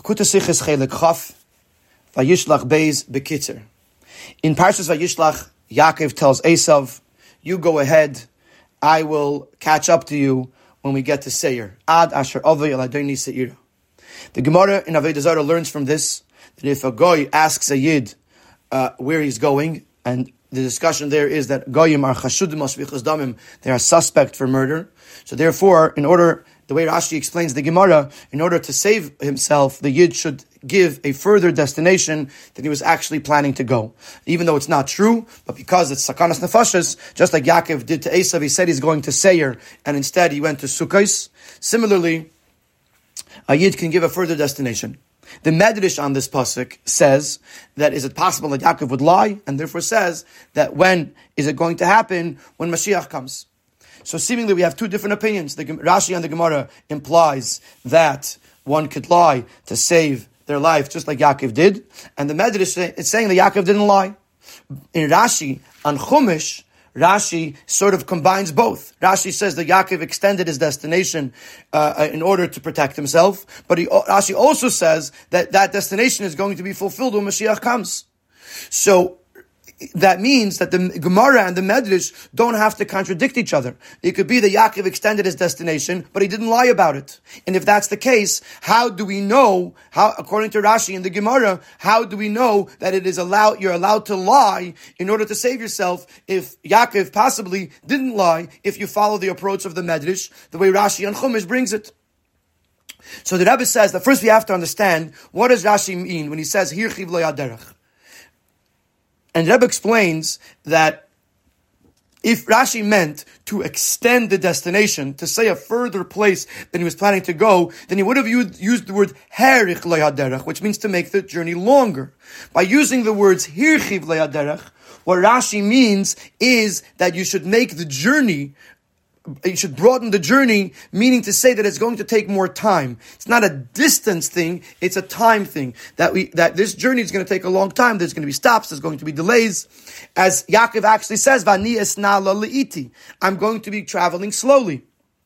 Likutei Chelik Chaf, Vayishlach Beis Bekitzer. In Parshas Vayishlach, Yaakov tells Esav, "You go ahead, I will catch up to you when we get to Seir." Ad Asher Avei El Adoni Seira. The Gemara in Avodah Zarah learns from this that if a goy asks a yid where he's going, and the discussion there is that goyim are chashudim ashvichas damim, they are suspect for murder. So therefore, the way Rashi explains the Gemara, in order to save himself, the yid should give a further destination that he was actually planning to go. Even though it's not true, but because it's sakanas nefashos, just like Yaakov did to Esav, he said he's going to Seir, and instead he went to Sukkos. Similarly, a yid can give a further destination. The Medrash on this pasuk says that is it possible that Yaakov would lie, and therefore says that when is it going to happen? When Mashiach comes. So seemingly we have two different opinions. The Rashi and the Gemara implies that one could lie to save their life just like Yaakov did, and the Medrash is saying that Yaakov didn't lie. In Rashi, on Chumash, Rashi sort of combines both. Rashi says that Yaakov extended his destination in order to protect himself, but Rashi also says that that destination is going to be fulfilled when Mashiach comes. So that means that the Gemara and the Medrash don't have to contradict each other. It could be that Yaakov extended his destination, but he didn't lie about it. And if that's the case, how do we know, according to Rashi and the Gemara, how do we know that you're allowed to lie in order to save yourself if Yaakov possibly didn't lie if you follow the approach of the Medrash, the way Rashi and Chumash brings it? So the Rebbe says that first we have to understand, what does Rashi mean when he says, Hirchiv lo yaderech? And Rebbe explains that if Rashi meant to extend the destination, to say a further place than he was planning to go, then he would have used the word herich le'haderech, which means to make the journey longer. By using the words hirchiv le'haderech, what Rashi means is that you should make the journey, you should broaden the journey, meaning to say that it's going to take more time. It's not a distance thing, it's a time thing. That this journey is going to take a long time, there's going to be stops, there's going to be delays. As Yaakov actually says, Vani esna lo le'iti, I'm going to be traveling slowly.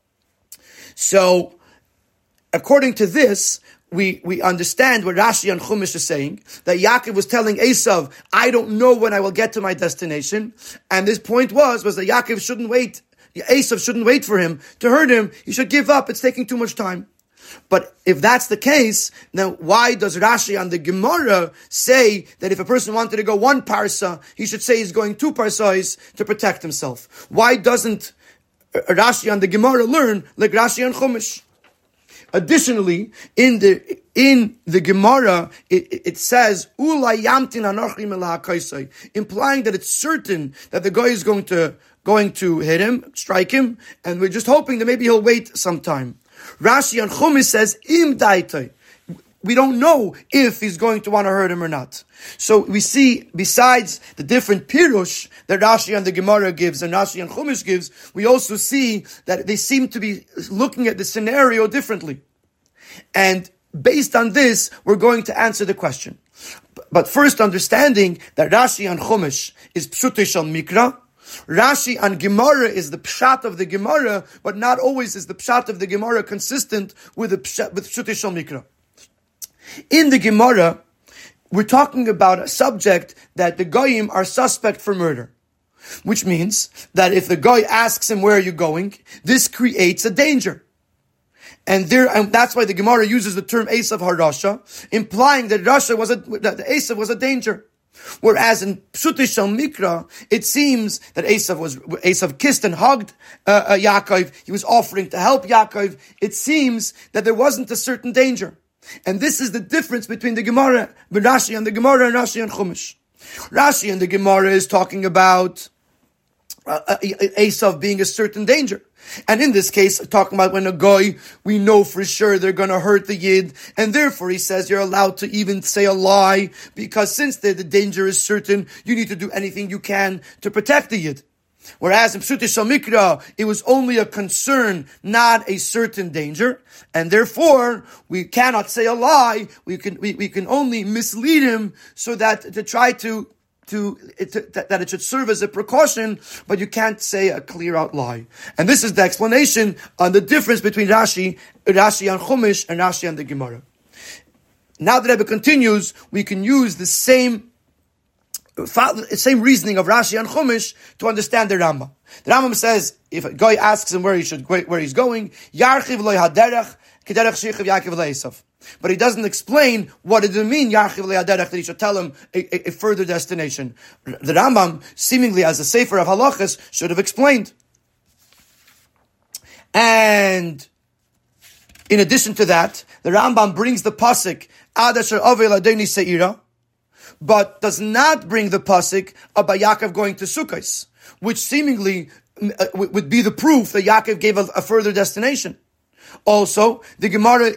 So, according to this, we understand what Rashi and Chumash is saying, that Yaakov was telling Esav, I don't know when I will get to my destination, and this point was that Yaakov shouldn't wait. Esav shouldn't wait for him to hurt him. He should give up. It's taking too much time. But if that's the case, then why does Rashi on the Gemara say that if a person wanted to go one parsa, he should say he's going 2 parsas to protect himself? Why doesn't Rashi on the Gemara learn like Rashi on Chumash? Additionally, in the Gemara, it says, Ulay yamtin anochri mela hakaisai, implying that it's certain that the guy is going to hit him, strike him, and we're just hoping that maybe he'll wait some time. Rashi on Chumash says, Im daitai. We don't know if he's going to want to hurt him or not. So we see, besides the different pirush that Rashi and the Gemara gives and Rashi and Chumash gives, we also see that they seem to be looking at the scenario differently. And based on this, we're going to answer the question. But first, understanding that Rashi and Chumash is pshutei shel mikra, Rashi on Gemara is the pshat of the Gemara, but not always is the pshat of the Gemara consistent with pshutei shel mikra. In the Gemara, we're talking about a subject that the goyim are suspect for murder, which means that if the goy asks him, where are you going, this creates a danger. And that's why the Gemara uses the term Esav Harasha, implying that Esav was a danger. Whereas in Pshutei Shel Mikra, it seems that Esav kissed and hugged Yaakov. He was offering to help Yaakov. It seems that there wasn't a certain danger. And this is the difference between the Gemara, Rashi and the Gemara, and Rashi and Chumash. Rashi and the Gemara is talking about Esav being a certain danger. And in this case, talking about when a goy, we know for sure they're going to hurt the yid, and therefore he says you're allowed to even say a lie, because since the danger is certain, you need to do anything you can to protect the yid. Whereas in Pshutei Shel Mikra, it was only a concern, not a certain danger, and therefore we cannot say a lie. We can only mislead him so that to try to that it should serve as a precaution, but you can't say a clear out lie. And this is the explanation on the difference between Rashi on Chumash and Rashi on the Gemara. Now the Rebbe continues, we can use the same reasoning of Rashi and Chumash to understand the Rambam. The Rambam says, if a guy asks him where he's going, Yarchiv lo haderech, kederech shechiv Yaakov le'esav. But he doesn't explain what it mean, Yarchiv lo haderech, that he should tell him a further destination. The Rambam, seemingly as a sefer of halachas, should have explained. And in addition to that, the Rambam brings the pasuk, Ad asher avei l'Adoni se'ira, but does not bring the pasuk about Yaakov going to Sukkos, which seemingly would be the proof that Yaakov gave a further destination. Also, the Gemara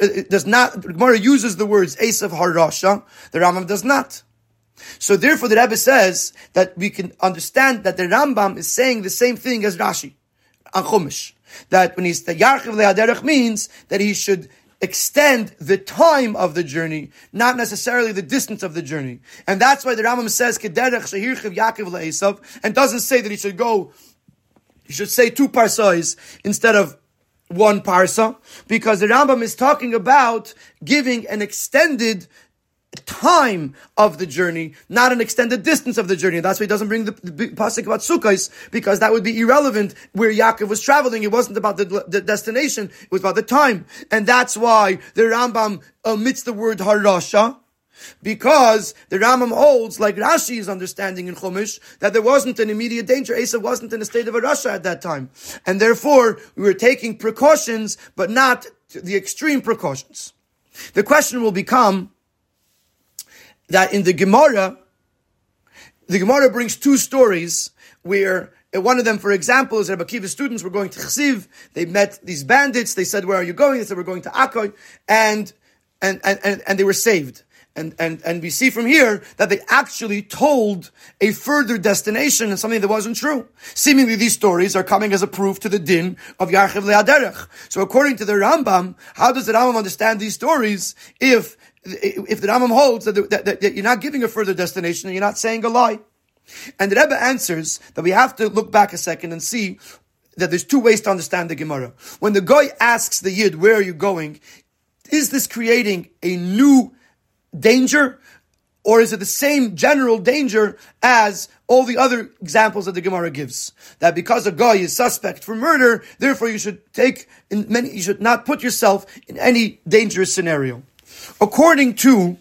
uses the words Esav Harasha, the Rambam does not. So therefore the Rebbe says that we can understand that the Rambam is saying the same thing as Rashi on Chumash. That when he's the Yarchiv le'aderech means that he should extend the time of the journey, not necessarily the distance of the journey. And that's why the Rambam says Kederech shehirchiv Yaakov le'esav, and doesn't say that he should say 2 parsais instead of 1 parsa, because the Rambam is talking about giving an extended time of the journey, not an extended distance of the journey. That's why he doesn't bring the pasuk about Sukkos, because that would be irrelevant where Yaakov was traveling. It wasn't about the destination, it was about the time. And that's why the Rambam omits the word harasha, because the Rambam holds, like Rashi is understanding in Chumash, that there wasn't an immediate danger. Esav wasn't in a state of a rasha at that time. And therefore, we were taking precautions, but not the extreme precautions. The question will become that in the Gemara brings 2 stories where one of them, for example, is Rebbe Akiva's students were going to Chsiv. They met these bandits. They said, "Where are you going?" They said, "We're going to Akkoy," and they were saved. And we see from here that they actually told a further destination and something that wasn't true. Seemingly these stories are coming as a proof to the din of Yarchiv le'aderech. So according to the Rambam, how does the Rambam understand these stories if the Rambam holds that you're not giving a further destination and you're not saying a lie? And the Rebbe answers that we have to look back a second and see that there's 2 ways to understand the Gemara. When the guy asks the Yid, "Where are you going?" is this creating a new danger, or is it the same general danger as all the other examples that the Gemara gives? That because a guy is suspect for murder, therefore you should not put yourself in any dangerous scenario. According to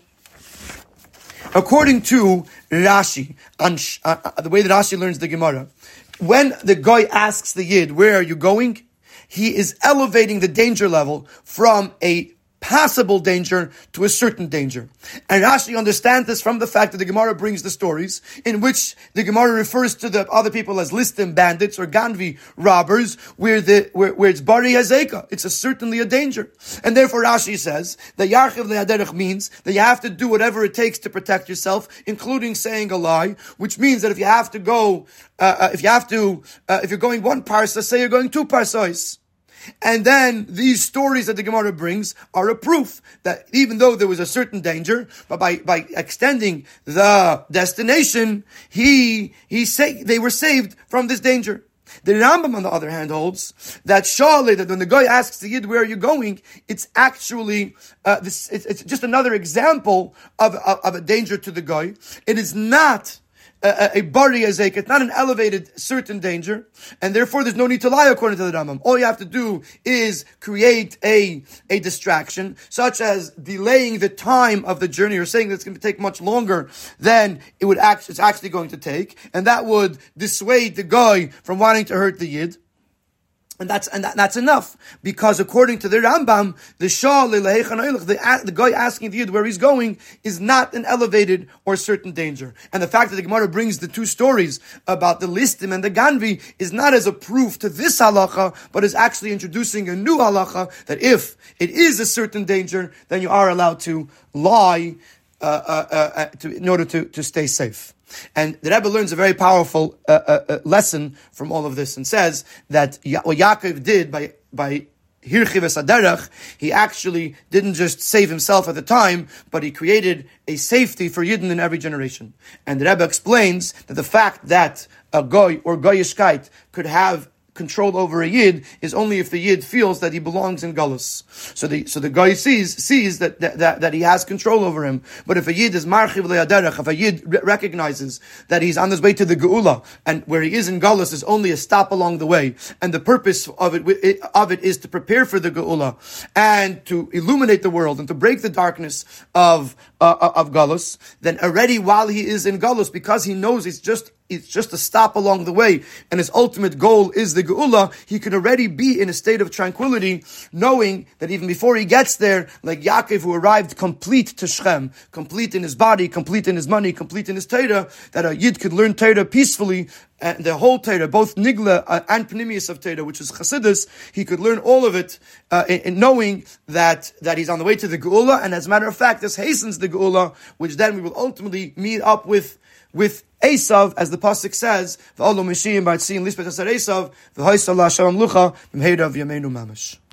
Rashi, the way that Rashi learns the Gemara, when the guy asks the Yid, "Where are you going?" he is elevating the danger level from a possible danger to a certain danger. And Rashi understands this from the fact that the Gemara brings the stories in which the Gemara refers to the other people as listim bandits or ganvi robbers, where it's bari hazeka. It's certainly a danger. And therefore Rashi says that Yarchiv le'aderech means that you have to do whatever it takes to protect yourself, including saying a lie, which means that if you have to go, if you're going 1 parsa, say you're going 2 parsais. And then these stories that the Gemara brings are a proof that even though there was a certain danger, but by extending the destination, they were saved from this danger. The Rambam, on the other hand, holds that that when the guy asks the Yid, "Where are you going?" it's actually it's just another example of a danger to the guy. It is not a bari azek, it's not an elevated certain danger, and therefore there's no need to lie according to the Rambam. All you have to do is create a distraction, such as delaying the time of the journey, or saying that it's going to take much longer than it's actually going to take, and that would dissuade the guy from wanting to hurt the Yid. And that's enough, because according to the Rambam, the guy asking the Yid where he's going is not an elevated or certain danger. And the fact that the Gemara brings the 2 stories about the listim and the ganvi is not as a proof to this halacha, but is actually introducing a new halacha that if it is a certain danger, then you are allowed to lie in order to stay safe. And the Rebbe learns a very powerful lesson from all of this, and says that what Yaakov did by Hirchiv Esaderach, he actually didn't just save himself at the time, but he created a safety for Yidden in every generation. And the Rebbe explains that the fact that a goy or goyishkeit could control over a Yid is only if the Yid feels that he belongs in Galus. So the guy sees that he has control over him. But if a Yid is marchiv le'aderech, if a Yid recognizes that he's on his way to the Geula, and where he is in Galus is only a stop along the way, and the purpose of it is to prepare for the Geula, and to illuminate the world, and to break the darkness of Galus, then already while he is in Galus, because he knows it's just a stop along the way, and his ultimate goal is the Geula, he can already be in a state of tranquility, knowing that even before he gets there, like Yaakov who arrived complete to Shechem, complete in his body, complete in his money, complete in his Torah, that a Yid could learn Torah peacefully, and the whole Torah, both Nigla and Pnimius of Torah, which is Chassidus, he could learn all of it, in knowing that he's on the way to the Geula, and as a matter of fact, this hastens the Geula, which then we will ultimately meet up with Esav, as the pasuk says, "V'alo Mishiyim b'atziyim lispet asar Esav, v'hoysal la'Hashem lucha b'mheirav yameinu mamash."